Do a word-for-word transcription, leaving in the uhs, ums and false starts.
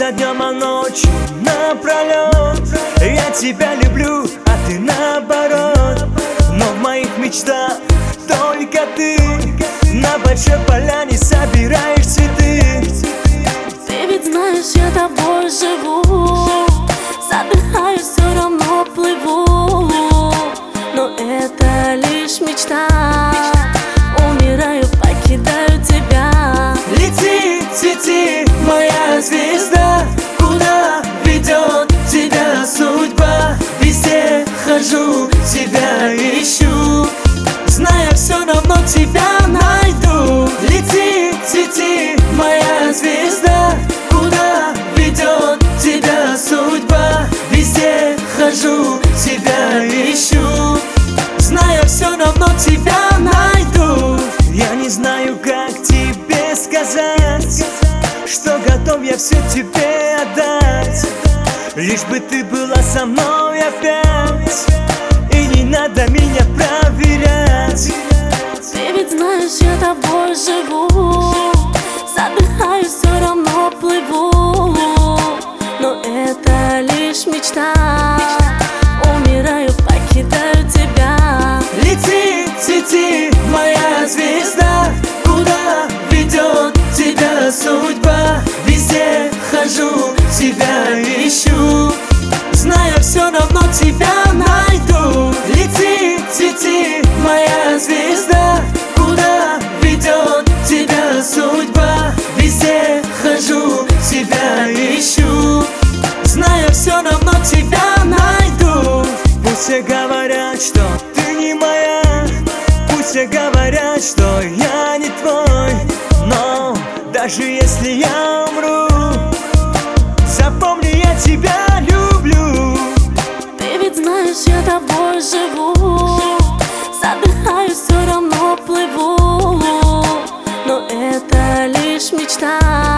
снится днем, а ночью напролет. Я тебя люблю, а ты наоборот. Но в моих мечтах только ты. На большой поляне собираешь цветы. Ты ведь знаешь, я тобой живу. Задыхаюсь, все равно плыву. Но это лишь мечта. Умираю, покидаю тебя. Лети, цвети, моя звезда. Куда ведет тебя судьба? Везде хожу, тебя ищу. Зная, все равно тебя найду. Лети, цвети, моя звезда. Куда ведет тебя судьба? Везде хожу, тебя ищу. Зная, все равно тебя найду. Я не знаю, как тебе сказать, что готов я все тебе отдать. Лишь бы ты была со мной опять, и не надо меня проверять. Ты ведь знаешь, я тобой живу. Задыхаюсь, все равно плыву. Но это лишь мечта. Умираю, покидаю тебя. Лети, цвети, моя звезда. Куда ведет тебя судьба? Везде хожу, тебя ищу. Зная, все равно тебя найду. Лети, цвети, моя звезда. Куда ведет тебя судьба? Везде хожу, тебя ищу. Зная, все равно тебя найду. Пусть все говорят, что ты не моя. Пусть все говорят, что я не твой. Но даже если я умру, запомни, я тебя люблю. Ты ведь знаешь, я тобой живу. Задыхаюсь, все равно плыву. Но это лишь мечта.